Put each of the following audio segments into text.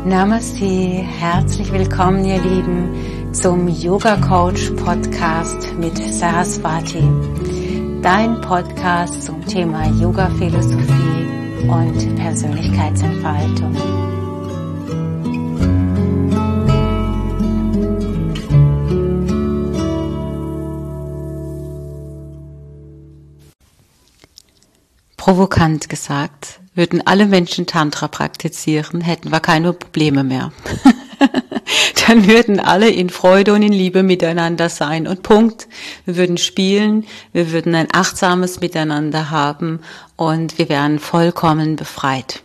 Namaste, herzlich willkommen ihr Lieben zum Yoga Coach Podcast mit Saraswati, dein Podcast zum Thema Yoga Philosophie und Persönlichkeitsentfaltung. Provokant gesagt, würden alle Menschen Tantra praktizieren, hätten wir keine Probleme mehr. Dann würden alle in Freude und in Liebe miteinander sein und Punkt. Wir würden spielen, wir würden ein achtsames Miteinander haben und wir wären vollkommen befreit.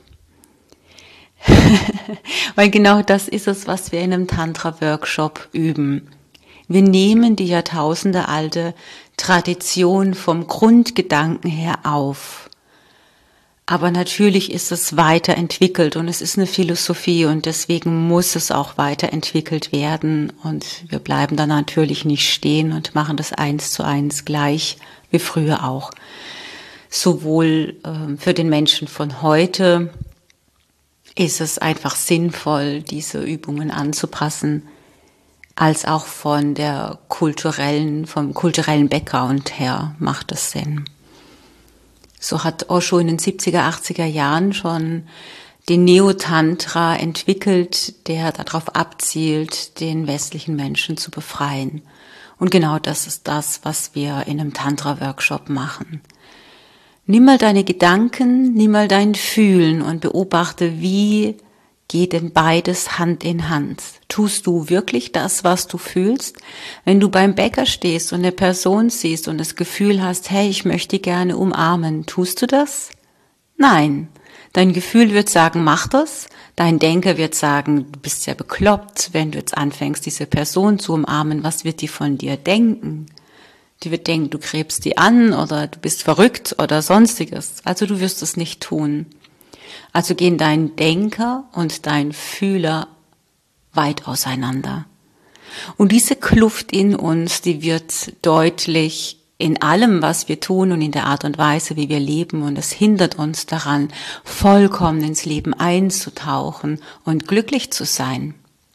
Weil genau das ist es, was wir in einem Tantra-Workshop üben. Wir nehmen die jahrtausendealte Tradition vom Grundgedanken her auf. Aber natürlich ist es weiterentwickelt und es ist eine Philosophie und deswegen muss es auch weiterentwickelt werden und wir bleiben da natürlich nicht stehen und machen das 1:1 gleich wie früher auch. Sowohl für den Menschen von heute ist es einfach sinnvoll, diese Übungen anzupassen, als auch vom kulturellen Background her macht es Sinn. So hat Osho in den 70er, 80er Jahren schon den Neo-Tantra entwickelt, der darauf abzielt, den westlichen Menschen zu befreien. Und genau das ist das, was wir in einem Tantra-Workshop machen. Nimm mal deine Gedanken, nimm mal dein Fühlen und beobachte, wie geht denn beides Hand in Hand? Tust du wirklich das, was du fühlst? Wenn du beim Bäcker stehst und eine Person siehst und das Gefühl hast, hey, ich möchte gerne umarmen, tust du das? Nein. Dein Gefühl wird sagen, mach das. Dein Denker wird sagen, du bist ja bekloppt, wenn du jetzt anfängst, diese Person zu umarmen. Was wird die von dir denken? Die wird denken, du gräbst die an oder du bist verrückt oder sonstiges. Also du wirst es nicht tun. Also gehen dein Denker und dein Fühler weit auseinander. Und diese Kluft in uns, die wird deutlich in allem, was wir tun und in der Art und Weise, wie wir leben. Und es hindert uns daran, vollkommen ins Leben einzutauchen und glücklich zu sein.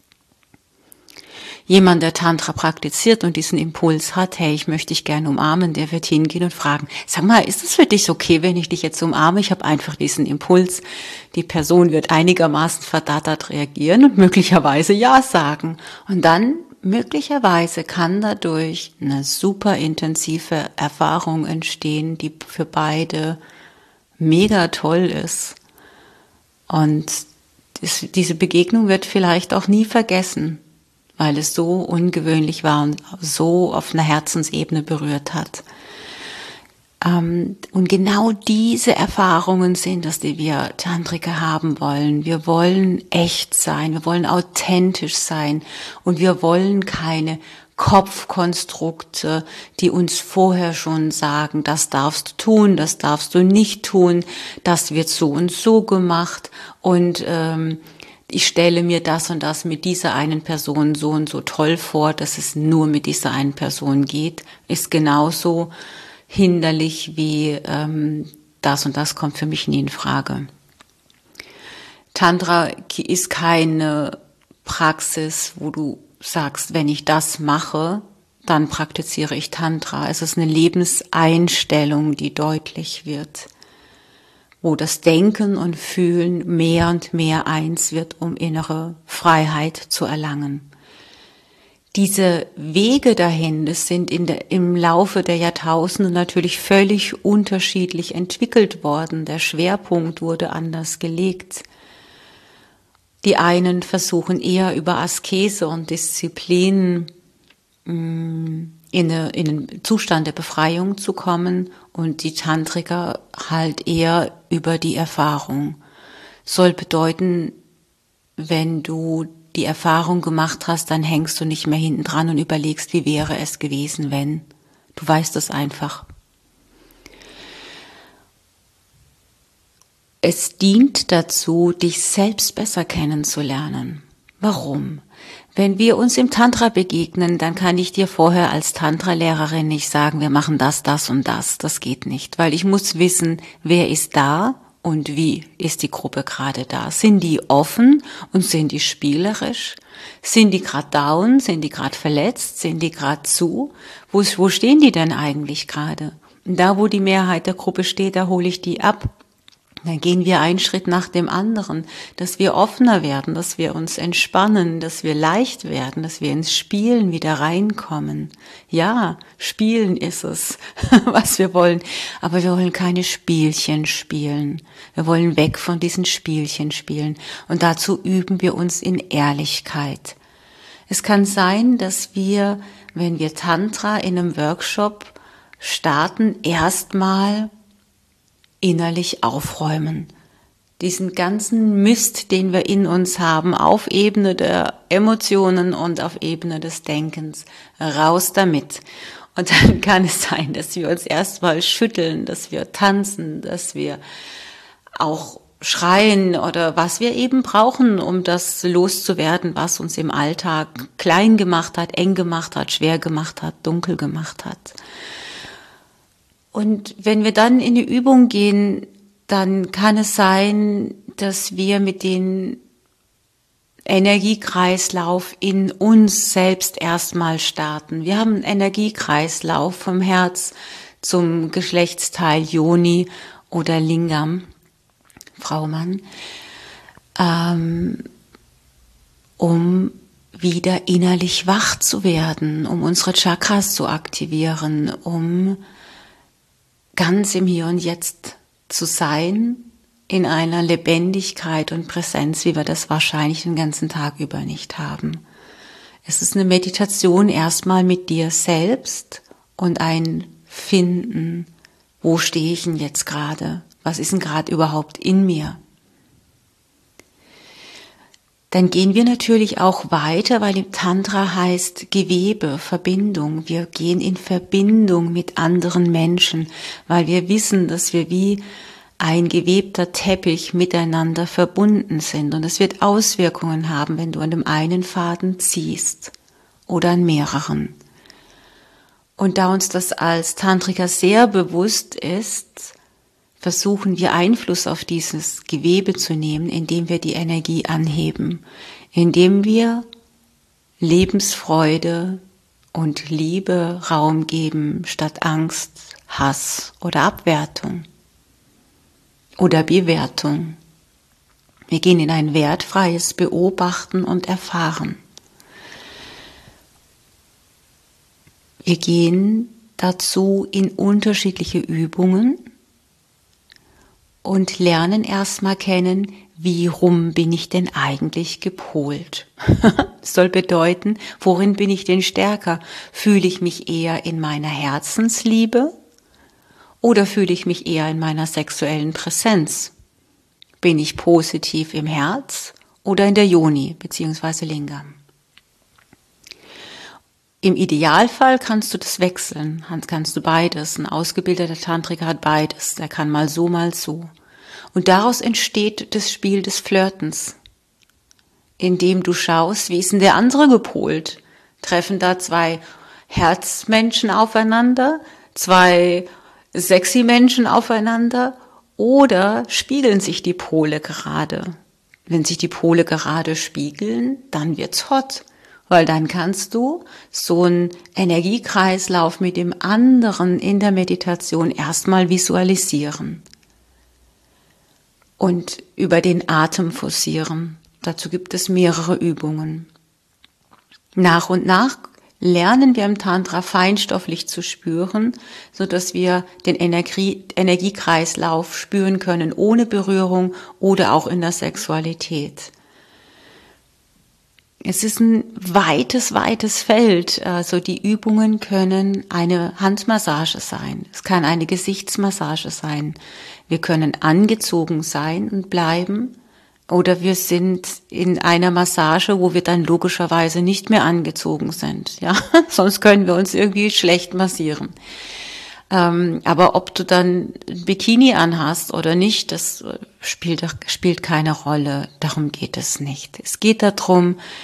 Jemand, der Tantra praktiziert und diesen Impuls hat, hey, ich möchte dich gerne umarmen, der wird hingehen und fragen, sag mal, ist es für dich okay, wenn ich dich jetzt umarme? Ich habe einfach diesen Impuls. Die Person wird einigermaßen verdattert reagieren und möglicherweise ja sagen. Und dann möglicherweise kann dadurch eine super intensive Erfahrung entstehen, die für beide mega toll ist. Und diese Begegnung wird vielleicht auch nie vergessen, weil es so ungewöhnlich war und so auf einer Herzensebene berührt hat. Und genau diese Erfahrungen sind es, die wir Tantriker haben wollen. Wir wollen echt sein, wir wollen authentisch sein und wir wollen keine Kopfkonstrukte, die uns vorher schon sagen, das darfst du tun, das darfst du nicht tun, das wird so und so gemacht und ich stelle mir das und das mit dieser einen Person so und so toll vor, dass es nur mit dieser einen Person geht, ist genauso hinderlich wie das und das kommt für mich nie in Frage. Tantra ist keine Praxis, wo du sagst, wenn ich das mache, dann praktiziere ich Tantra. Es ist eine Lebenseinstellung, die deutlich wird, wo das Denken und Fühlen mehr und mehr eins wird, um innere Freiheit zu erlangen. Diese Wege dahin, das sind im Laufe der Jahrtausende natürlich völlig unterschiedlich entwickelt worden. Der Schwerpunkt wurde anders gelegt. Die einen versuchen eher über Askese und Disziplin in einen Zustand der Befreiung zu kommen und die Tantriker halt eher über die Erfahrung. Soll bedeuten, wenn du die Erfahrung gemacht hast, dann hängst du nicht mehr hinten dran und überlegst, wie wäre es gewesen, wenn. Du weißt es einfach. Es dient dazu, dich selbst besser kennenzulernen. Warum? Wenn wir uns im Tantra begegnen, dann kann ich dir vorher als Tantra-Lehrerin nicht sagen, wir machen das, das und das. Das geht nicht, weil ich muss wissen, wer ist da Und wie ist die Gruppe gerade da? Sind die offen und sind die spielerisch? Sind die gerade down? Sind die gerade verletzt? Sind die gerade zu? Wo stehen die denn eigentlich gerade? Und da, wo die Mehrheit der Gruppe steht, da hole ich die ab. Dann gehen wir einen Schritt nach dem anderen, dass wir offener werden, dass wir uns entspannen, dass wir leicht werden, dass wir ins Spielen wieder reinkommen. Ja, Spielen ist es, was wir wollen. Aber wir wollen keine Spielchen spielen. Wir wollen weg von diesen Spielchen spielen. Und dazu üben wir uns in Ehrlichkeit. Es kann sein, dass wir, wenn wir Tantra in einem Workshop starten, erstmal innerlich aufräumen. Diesen ganzen Mist, den wir in uns haben, auf Ebene der Emotionen und auf Ebene des Denkens, raus damit. Und dann kann es sein, dass wir uns erstmal schütteln, dass wir tanzen, dass wir auch schreien oder was wir eben brauchen, um das loszuwerden, was uns im Alltag klein gemacht hat, eng gemacht hat, schwer gemacht hat, dunkel gemacht hat. Und wenn wir dann in die Übung gehen, dann kann es sein, dass wir mit dem Energiekreislauf in uns selbst erstmal starten. Wir haben einen Energiekreislauf vom Herz zum Geschlechtsteil Yoni oder Lingam, Frau Mann, um wieder innerlich wach zu werden, um unsere Chakras zu aktivieren, um ganz im Hier und Jetzt zu sein, in einer Lebendigkeit und Präsenz, wie wir das wahrscheinlich den ganzen Tag über nicht haben. Es ist eine Meditation erstmal mit dir selbst und ein Finden, wo stehe ich denn jetzt gerade? Was ist denn gerade überhaupt in mir? Dann gehen wir natürlich auch weiter, weil im Tantra heißt Gewebe, Verbindung. Wir gehen in Verbindung mit anderen Menschen, weil wir wissen, dass wir wie ein gewebter Teppich miteinander verbunden sind. Und es wird Auswirkungen haben, wenn du an dem einen Faden ziehst oder an mehreren. Und da uns das als Tantriker sehr bewusst ist, versuchen wir Einfluss auf dieses Gewebe zu nehmen, indem wir die Energie anheben, indem wir Lebensfreude und Liebe Raum geben, statt Angst, Hass oder Abwertung oder Bewertung. Wir gehen in ein wertfreies Beobachten und Erfahren. Wir gehen dazu in unterschiedliche Übungen und lernen erstmal kennen, wie rum bin ich denn eigentlich gepolt? Das soll bedeuten, worin bin ich denn stärker? Fühle ich mich eher in meiner Herzensliebe oder fühle ich mich eher in meiner sexuellen Präsenz? Bin ich positiv im Herz oder in der Yoni bzw. Lingam? Im Idealfall kannst du das wechseln, kannst du beides. Ein ausgebildeter Tantriker hat beides, der kann mal so, mal so. Und daraus entsteht das Spiel des Flirtens, indem du schaust, wie ist denn der andere gepolt? Treffen da zwei Herzmenschen aufeinander, zwei sexy Menschen aufeinander oder spiegeln sich die Pole gerade? Wenn sich die Pole gerade spiegeln, dann wird's hot. Weil dann kannst du so einen Energiekreislauf mit dem anderen in der Meditation erstmal visualisieren und über den Atem forcieren. Dazu gibt es mehrere Übungen. Nach und nach lernen wir im Tantra feinstofflich zu spüren, so dass wir den Energiekreislauf spüren können, ohne Berührung oder auch in der Sexualität. Es ist ein weites Feld. Also die Übungen können eine Handmassage sein. Es kann eine Gesichtsmassage sein. Wir können angezogen sein und bleiben. Oder wir sind in einer Massage, wo wir dann logischerweise nicht mehr angezogen sind. Ja, sonst können wir uns irgendwie schlecht massieren. Aber ob du dann ein Bikini anhast oder nicht, das spielt keine Rolle. Darum geht es nicht. Es geht darum,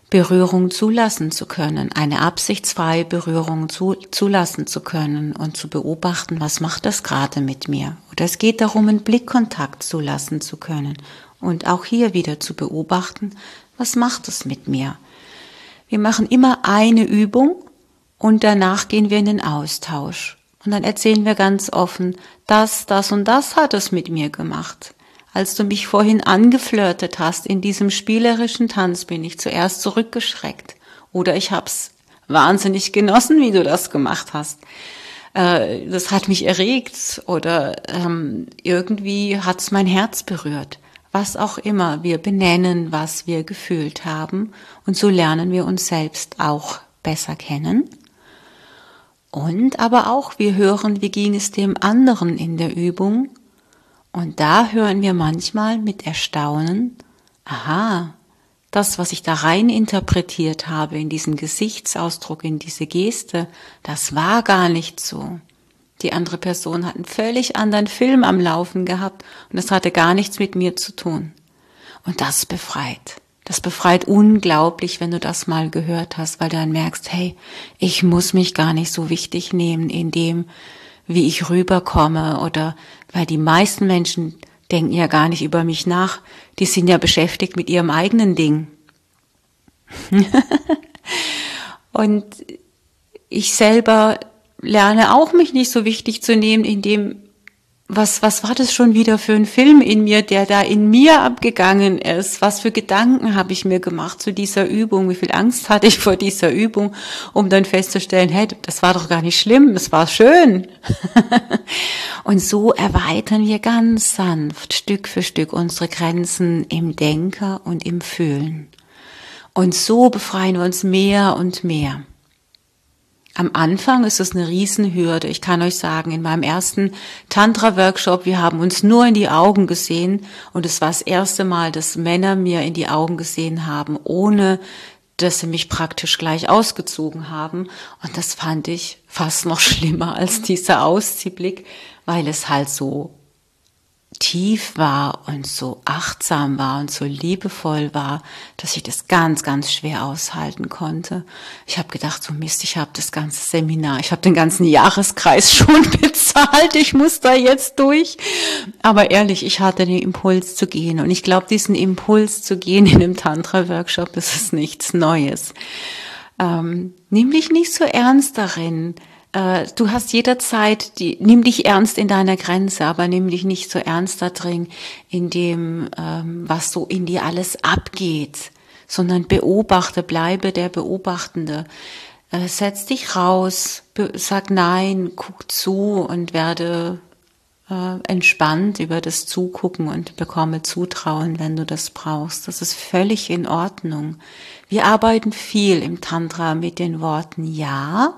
Berührung zulassen zu können, eine absichtsfreie Berührung zulassen zu können und zu beobachten, was macht das gerade mit mir. Oder es geht darum, einen Blickkontakt zulassen zu können und auch hier wieder zu beobachten, was macht es mit mir. Wir machen immer eine Übung und danach gehen wir in den Austausch. Und dann erzählen wir ganz offen, das und das hat es mit mir gemacht. Als du mich vorhin angeflirtet hast in diesem spielerischen Tanz, bin ich zuerst zurückgeschreckt. Oder ich hab's wahnsinnig genossen, wie du das gemacht hast. Das hat mich erregt oder irgendwie hat's mein Herz berührt. Was auch immer, wir benennen, was wir gefühlt haben. Und so lernen wir uns selbst auch besser kennen. Und aber auch, wir hören, wie ging es dem anderen in der Übung. Und da hören wir manchmal mit Erstaunen, aha, das, was ich da rein interpretiert habe in diesen Gesichtsausdruck, in diese Geste, das war gar nicht so. Die andere Person hat einen völlig anderen Film am Laufen gehabt und das hatte gar nichts mit mir zu tun. Und das befreit. Das befreit unglaublich, wenn du das mal gehört hast, weil du dann merkst, hey, ich muss mich gar nicht so wichtig nehmen in dem, wie ich rüberkomme oder weil die meisten Menschen denken ja gar nicht über mich nach, die sind ja beschäftigt mit ihrem eigenen Ding. Und ich selber lerne auch, mich nicht so wichtig zu nehmen, in dem, was war das schon wieder für ein Film in mir, der da in mir abgegangen ist? Was für Gedanken habe ich mir gemacht zu dieser Übung? Wie viel Angst hatte ich vor dieser Übung, um dann festzustellen, hey, das war doch gar nicht schlimm, es war schön. Und so erweitern wir ganz sanft, Stück für Stück, unsere Grenzen im Denken und im Fühlen. Und so befreien wir uns mehr und mehr. Am Anfang ist es eine Riesenhürde. Ich kann euch sagen, in meinem ersten Tantra-Workshop, wir haben uns nur in die Augen gesehen und es war das erste Mal, dass Männer mir in die Augen gesehen haben, ohne dass sie mich praktisch gleich ausgezogen haben. Und das fand ich fast noch schlimmer als dieser Ausziehblick, weil es halt so tief war und so achtsam war und so liebevoll war, dass ich das ganz, ganz schwer aushalten konnte. Ich habe gedacht, so Mist, ich habe das ganze Seminar, ich habe den ganzen Jahreskreis schon bezahlt, ich muss da jetzt durch. Aber ehrlich, ich hatte den Impuls zu gehen und ich glaube, diesen Impuls zu gehen in einem Tantra-Workshop, das ist nichts Neues. Nimm dich nicht so ernst darin. Du hast jederzeit, nimm dich ernst in deiner Grenze, aber nimm dich nicht so ernst da drin, in dem, was so in dir alles abgeht, sondern beobachte, bleibe der Beobachtende. Setz dich raus, sag nein, guck zu und werde entspannt über das Zugucken und bekomme Zutrauen, wenn du das brauchst. Das ist völlig in Ordnung. Wir arbeiten viel im Tantra mit den Worten ja,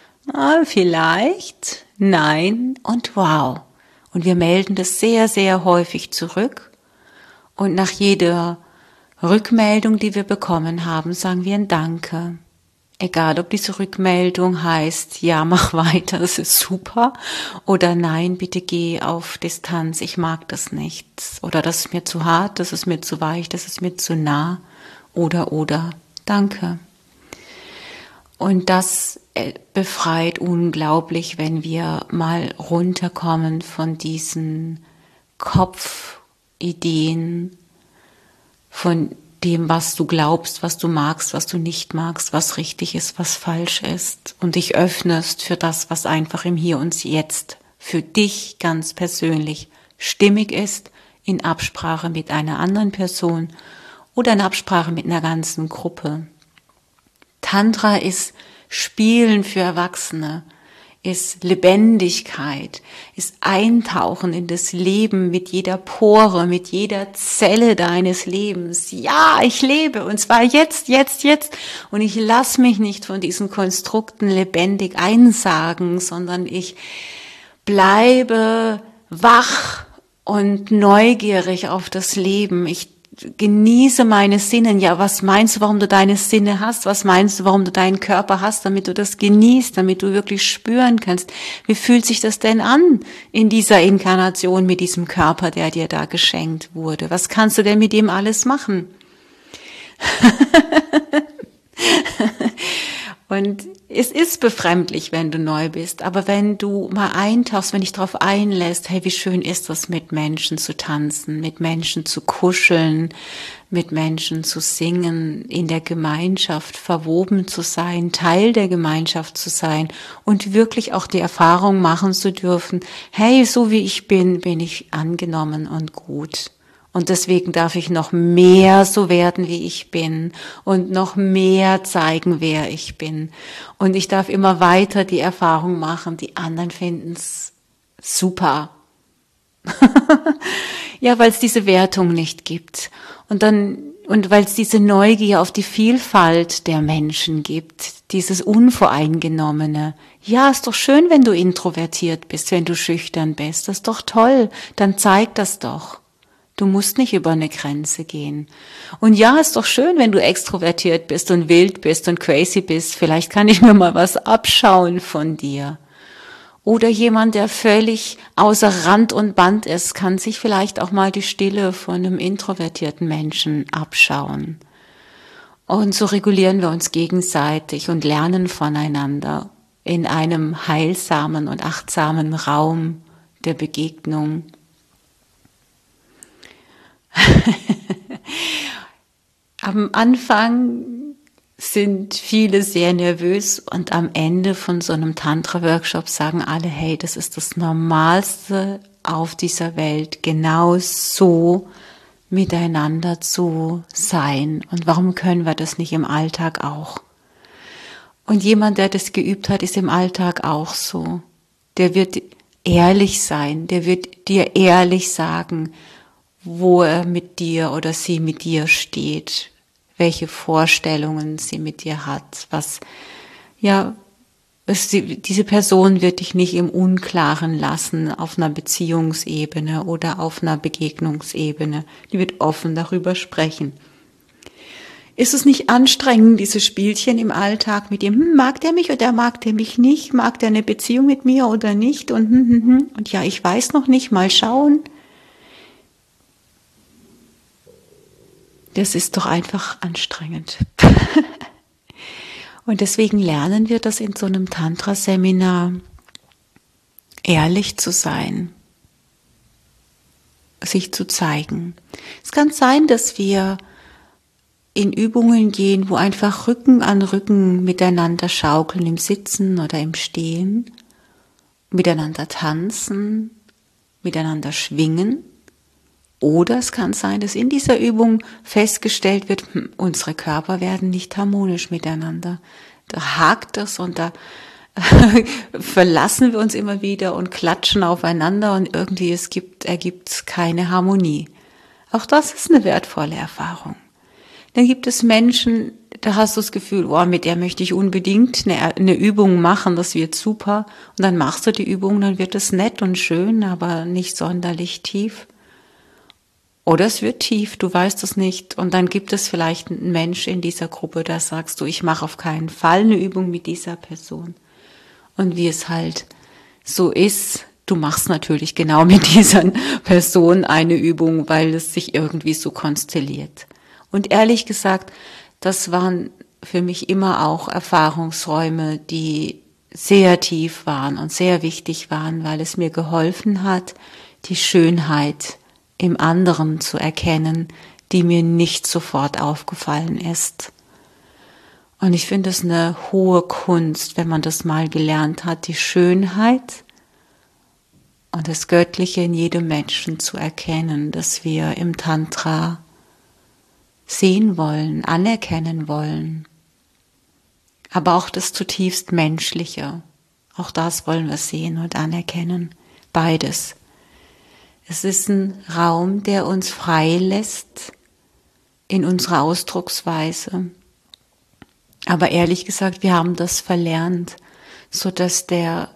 vielleicht, nein und wow. Und wir melden das sehr, sehr häufig zurück. Und nach jeder Rückmeldung, die wir bekommen haben, sagen wir ein Danke. Egal, ob diese Rückmeldung heißt, ja, mach weiter, das ist super. Oder nein, bitte geh auf Distanz, ich mag das nicht. Oder das ist mir zu hart, das ist mir zu weich, das ist mir zu nah. Oder, danke. Und das befreit unglaublich, wenn wir mal runterkommen von diesen Kopfideen, von dem, was du glaubst, was du magst, was du nicht magst, was richtig ist, was falsch ist und dich öffnest für das, was einfach im Hier und Jetzt für dich ganz persönlich stimmig ist, in Absprache mit einer anderen Person oder in Absprache mit einer ganzen Gruppe. Tantra ist Spielen für Erwachsene, ist Lebendigkeit, ist Eintauchen in das Leben mit jeder Pore, mit jeder Zelle deines Lebens. Ja, ich lebe und zwar jetzt und ich lasse mich nicht von diesen Konstrukten lebendig einsagen, sondern ich bleibe wach und neugierig auf das Leben. Ich genieße meine Sinnen. Ja, was meinst du, warum du deine Sinne hast? Was meinst du, warum du deinen Körper hast? Damit du das genießt, damit du wirklich spüren kannst. Wie fühlt sich das denn an in dieser Inkarnation mit diesem Körper, der dir da geschenkt wurde? Was kannst du denn mit dem alles machen? Und es ist befremdlich, wenn du neu bist, aber wenn du mal eintauchst, wenn dich darauf einlässt, hey, wie schön ist das, mit Menschen zu tanzen, mit Menschen zu kuscheln, mit Menschen zu singen, in der Gemeinschaft verwoben zu sein, Teil der Gemeinschaft zu sein und wirklich auch die Erfahrung machen zu dürfen, hey, so wie ich bin, bin ich angenommen und gut. Und deswegen darf ich noch mehr so werden, wie ich bin und noch mehr zeigen, wer ich bin. Und ich darf immer weiter die Erfahrung machen, die anderen finden es super. Ja, weil es diese Wertung nicht gibt. Und weil es diese Neugier auf die Vielfalt der Menschen gibt, dieses Unvoreingenommene. Ja, ist doch schön, wenn du introvertiert bist, wenn du schüchtern bist. Das ist doch toll. Dann zeig das doch. Du musst nicht über eine Grenze gehen. Und ja, ist doch schön, wenn du extrovertiert bist und wild bist und crazy bist. Vielleicht kann ich mir mal was abschauen von dir. Oder jemand, der völlig außer Rand und Band ist, kann sich vielleicht auch mal die Stille von einem introvertierten Menschen abschauen. Und so regulieren wir uns gegenseitig und lernen voneinander in einem heilsamen und achtsamen Raum der Begegnung. Am Anfang sind viele sehr nervös und am Ende von so einem Tantra-Workshop sagen alle, hey, das ist das Normalste auf dieser Welt, genau so miteinander zu sein. Und warum können wir das nicht im Alltag auch? Und jemand, der das geübt hat, ist im Alltag auch so. Der wird ehrlich sein, der wird dir ehrlich sagen, wo er mit dir oder sie mit dir steht, welche Vorstellungen sie mit dir hat, diese Person wird dich nicht im Unklaren lassen auf einer Beziehungsebene oder auf einer Begegnungsebene. Die wird offen darüber sprechen. Ist es nicht anstrengend, diese Spielchen im Alltag mit ihm? Mag der mich oder mag der mich nicht? Mag der eine Beziehung mit mir oder nicht? Und ja, ich weiß noch nicht, mal schauen. Das ist doch einfach anstrengend. Und deswegen lernen wir das in so einem Tantra-Seminar, ehrlich zu sein, sich zu zeigen. Es kann sein, dass wir in Übungen gehen, wo einfach Rücken an Rücken miteinander schaukeln, im Sitzen oder im Stehen, miteinander tanzen, miteinander schwingen. Oder es kann sein, dass in dieser Übung festgestellt wird, unsere Körper werden nicht harmonisch miteinander. Da hakt es und da verlassen wir uns immer wieder und klatschen aufeinander und irgendwie ergibt keine Harmonie. Auch das ist eine wertvolle Erfahrung. Dann gibt es Menschen, da hast du das Gefühl, mit der möchte ich unbedingt eine Übung machen, das wird super. Und dann machst du die Übung, dann wird es nett und schön, aber nicht sonderlich tief. Oder es wird tief, du weißt es nicht. Und dann gibt es vielleicht einen Mensch in dieser Gruppe, da sagst du, ich mache auf keinen Fall eine Übung mit dieser Person. Und wie es halt so ist, du machst natürlich genau mit dieser Person eine Übung, weil es sich irgendwie so konstelliert. Und ehrlich gesagt, das waren für mich immer auch Erfahrungsräume, die sehr tief waren und sehr wichtig waren, weil es mir geholfen hat, die Schönheit im anderen zu erkennen, die mir nicht sofort aufgefallen ist. Und ich finde es eine hohe Kunst, wenn man das mal gelernt hat, die Schönheit und das Göttliche in jedem Menschen zu erkennen, das wir im Tantra sehen wollen, anerkennen wollen. Aber auch das zutiefst Menschliche, auch das wollen wir sehen und anerkennen, beides. Es ist ein Raum, der uns frei lässt in unserer Ausdrucksweise. Aber ehrlich gesagt, wir haben das verlernt, so dass der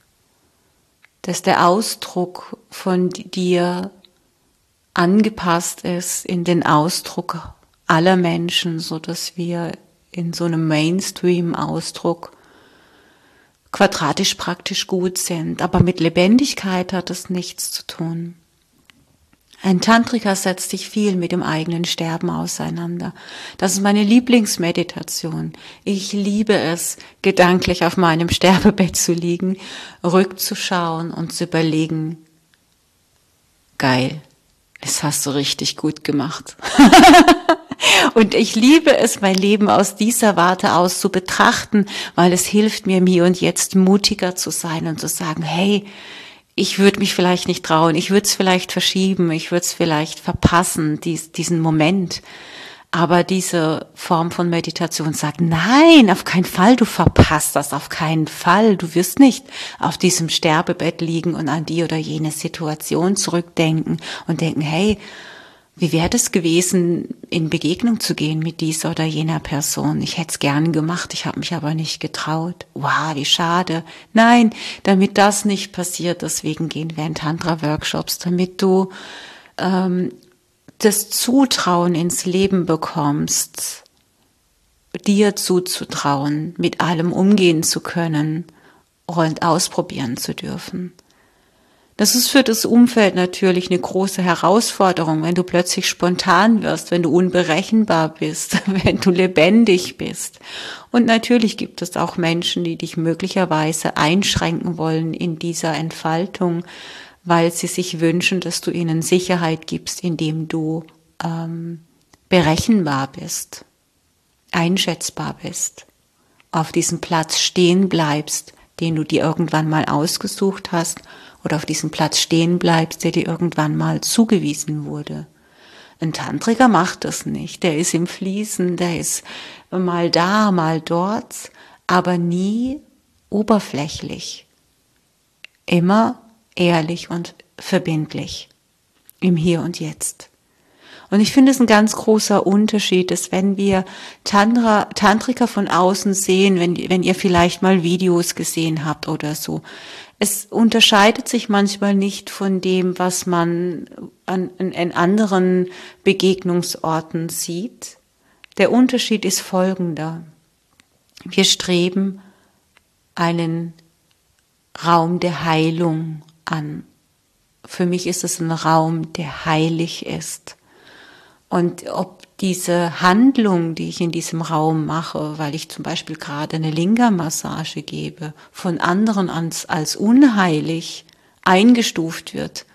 Ausdruck von dir angepasst ist in den Ausdruck aller Menschen, so dass wir in so einem Mainstream-Ausdruck quadratisch praktisch gut sind. Aber mit Lebendigkeit hat das nichts zu tun. Ein Tantriker setzt sich viel mit dem eigenen Sterben auseinander. Das ist meine Lieblingsmeditation. Ich liebe es, gedanklich auf meinem Sterbebett zu liegen, rückzuschauen und zu überlegen, geil, das hast du richtig gut gemacht. Und ich liebe es, mein Leben aus dieser Warte aus zu betrachten, weil es hilft mir, im Hier und Jetzt mutiger zu sein und zu sagen, hey, ich würde mich vielleicht nicht trauen, ich würde es vielleicht verschieben, ich würde es vielleicht verpassen, diesen Moment. Aber diese Form von Meditation sagt, nein, auf keinen Fall, du verpasst das, auf keinen Fall. Du wirst nicht auf diesem Sterbebett liegen und an die oder jene Situation zurückdenken und denken, hey, wie wäre es gewesen, in Begegnung zu gehen mit dieser oder jener Person? Ich hätte es gern gemacht, ich habe mich aber nicht getraut. Wow, wie schade. Nein, damit das nicht passiert, deswegen gehen wir in Tantra-Workshops, damit du das Zutrauen ins Leben bekommst, dir zuzutrauen, mit allem umgehen zu können und ausprobieren zu dürfen. Das ist für das Umfeld natürlich eine große Herausforderung, wenn du plötzlich spontan wirst, wenn du unberechenbar bist, wenn du lebendig bist. Und natürlich gibt es auch Menschen, die dich möglicherweise einschränken wollen in dieser Entfaltung, weil sie sich wünschen, dass du ihnen Sicherheit gibst, indem du berechenbar bist, einschätzbar bist, auf diesem Platz stehen bleibst, den du dir irgendwann mal ausgesucht hast, oder auf diesem Platz stehen bleibst, der dir irgendwann mal zugewiesen wurde. Ein Tantriker macht das nicht. Der ist im Fließen, der ist mal da, mal dort, aber nie oberflächlich. Immer ehrlich und verbindlich. Im Hier und Jetzt. Und ich finde es ein ganz großer Unterschied, dass wenn wir Tantriker von außen sehen, wenn ihr vielleicht mal Videos gesehen habt oder so, es unterscheidet sich manchmal nicht von dem, was man an anderen Begegnungsorten sieht. Der Unterschied ist folgender. Wir streben einen Raum der Heilung an. Für mich ist es ein Raum, der heilig ist. Und ob diese Handlung, die ich in diesem Raum mache, weil ich zum Beispiel gerade eine Lingam-Massage gebe, von anderen als unheilig eingestuft wird,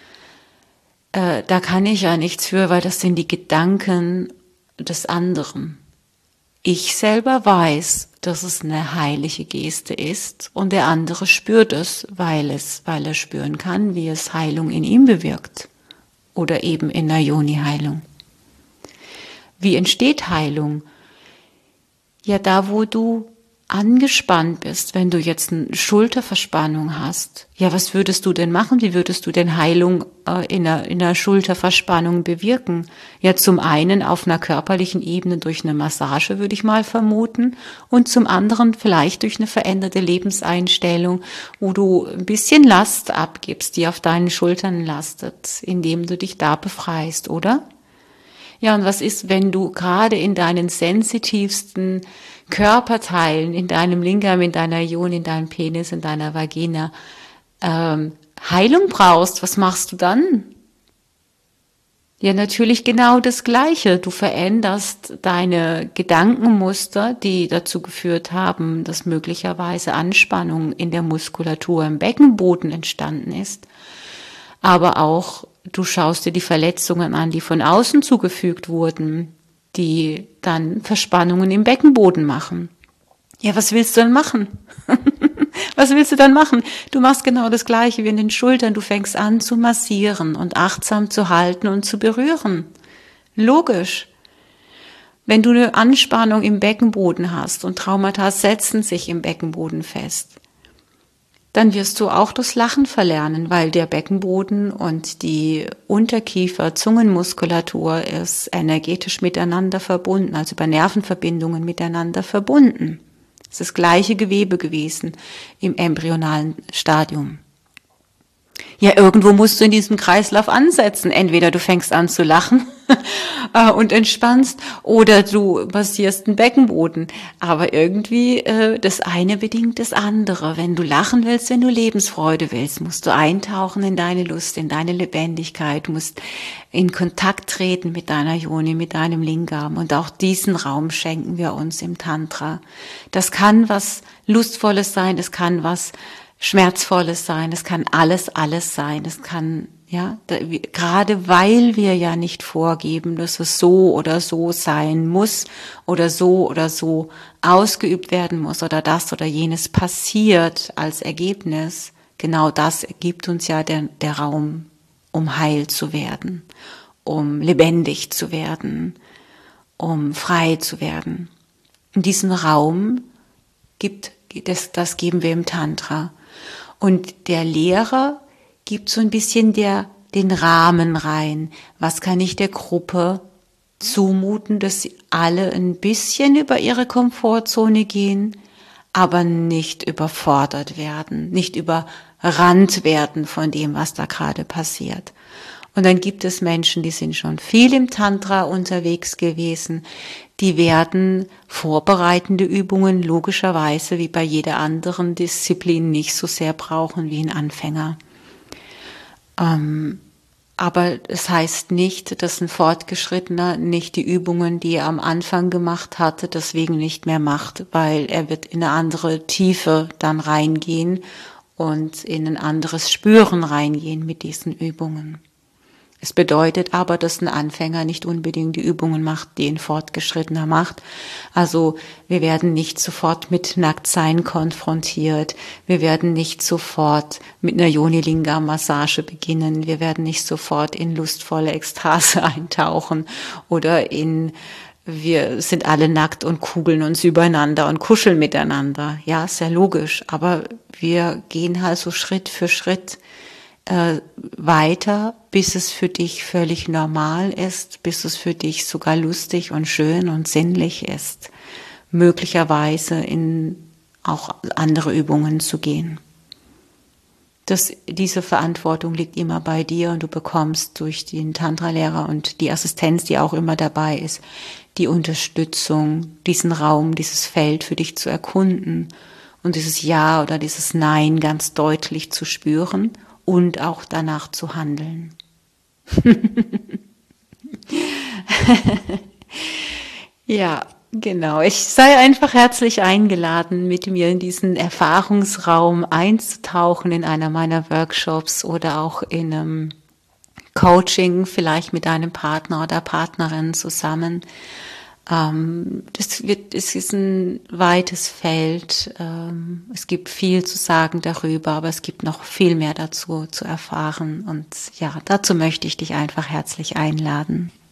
da kann ich ja nichts für, weil das sind die Gedanken des anderen. Ich selber weiß, dass es eine heilige Geste ist und der andere spürt es, weil er spüren kann, wie es Heilung in ihm bewirkt oder eben in der Yoni-Heilung. Wie entsteht Heilung? Ja, da wo du angespannt bist, wenn du jetzt eine Schulterverspannung hast. Ja, was würdest du denn machen? Wie würdest du denn Heilung in einer Schulterverspannung bewirken? Ja, zum einen auf einer körperlichen Ebene durch eine Massage, würde ich mal vermuten. Und zum anderen vielleicht durch eine veränderte Lebenseinstellung, wo du ein bisschen Last abgibst, die auf deinen Schultern lastet, indem du dich da befreist, oder? Ja, und was ist, wenn du gerade in deinen sensitivsten Körperteilen, in deinem Lingam, in deiner Yoni, in deinem Penis, in deiner Vagina Heilung brauchst? Was machst du dann? Ja, natürlich genau das Gleiche. Du veränderst deine Gedankenmuster, die dazu geführt haben, dass möglicherweise Anspannung in der Muskulatur im Beckenboden entstanden ist. Aber auch du schaust dir die Verletzungen an, die von außen zugefügt wurden, die dann Verspannungen im Beckenboden machen. Ja, was willst du dann machen? Was willst du dann machen? Du machst genau das Gleiche wie in den Schultern. Du fängst an zu massieren und achtsam zu halten und zu berühren. Logisch. Wenn du eine Anspannung im Beckenboden hast und Traumata setzen sich im Beckenboden fest, dann wirst du auch das Lachen verlernen, weil der Beckenboden und die Unterkiefer-Zungenmuskulatur ist energetisch miteinander verbunden, also über Nervenverbindungen miteinander verbunden. Es ist das gleiche Gewebe gewesen im embryonalen Stadium. Ja, irgendwo musst du in diesem Kreislauf ansetzen. Entweder du fängst an zu lachen und entspannst oder du massierst den Beckenboden. Aber irgendwie das eine bedingt das andere. Wenn du lachen willst, wenn du Lebensfreude willst, musst du eintauchen in deine Lust, in deine Lebendigkeit. Du musst in Kontakt treten mit deiner Yoni, mit deinem Lingam. Und auch diesen Raum schenken wir uns im Tantra. Das kann was Lustvolles sein, das kann was Schmerzvolles sein, es kann alles sein, es kann, ja, gerade weil wir ja nicht vorgeben, dass es so oder so sein muss oder so ausgeübt werden muss oder das oder jenes passiert als Ergebnis, genau das gibt uns ja der Raum, um heil zu werden, um lebendig zu werden, um frei zu werden. In diesem Raum das geben wir im Tantra. Und der Lehrer gibt so ein bisschen den Rahmen rein. Was kann ich der Gruppe zumuten, dass sie alle ein bisschen über ihre Komfortzone gehen, aber nicht überfordert werden, nicht überrannt werden von dem, was da gerade passiert. Und dann gibt es Menschen, die sind schon viel im Tantra unterwegs gewesen, die werden vorbereitende Übungen logischerweise wie bei jeder anderen Disziplin nicht so sehr brauchen wie ein Anfänger. Aber es heißt nicht, dass ein Fortgeschrittener nicht die Übungen, die er am Anfang gemacht hatte, deswegen nicht mehr macht, weil er wird in eine andere Tiefe dann reingehen und in ein anderes Spüren reingehen mit diesen Übungen. Es bedeutet aber, dass ein Anfänger nicht unbedingt die Übungen macht, die ein Fortgeschrittener macht. Also wir werden nicht sofort mit Nacktsein konfrontiert. Wir werden nicht sofort mit einer Yoni-Lingam-Massage beginnen. Wir werden nicht sofort in lustvolle Ekstase eintauchen oder wir sind alle nackt und kugeln uns übereinander und kuscheln miteinander. Ja, ist ja logisch. Aber wir gehen halt so Schritt für Schritt weiter, bis es für dich völlig normal ist, bis es für dich sogar lustig und schön und sinnlich ist, möglicherweise in auch andere Übungen zu gehen. Diese Verantwortung liegt immer bei dir und du bekommst durch den Tantra-Lehrer und die Assistenz, die auch immer dabei ist, die Unterstützung, diesen Raum, dieses Feld für dich zu erkunden und dieses Ja oder dieses Nein ganz deutlich zu spüren und auch danach zu handeln. Ja, genau. Ich sei einfach herzlich eingeladen, mit mir in diesen Erfahrungsraum einzutauchen in einer meiner Workshops oder auch in einem Coaching, vielleicht mit einem Partner oder Partnerin zusammen. Es ist ein weites Feld. Es gibt viel zu sagen darüber, aber es gibt noch viel mehr dazu zu erfahren. Und ja, dazu möchte ich dich einfach herzlich einladen.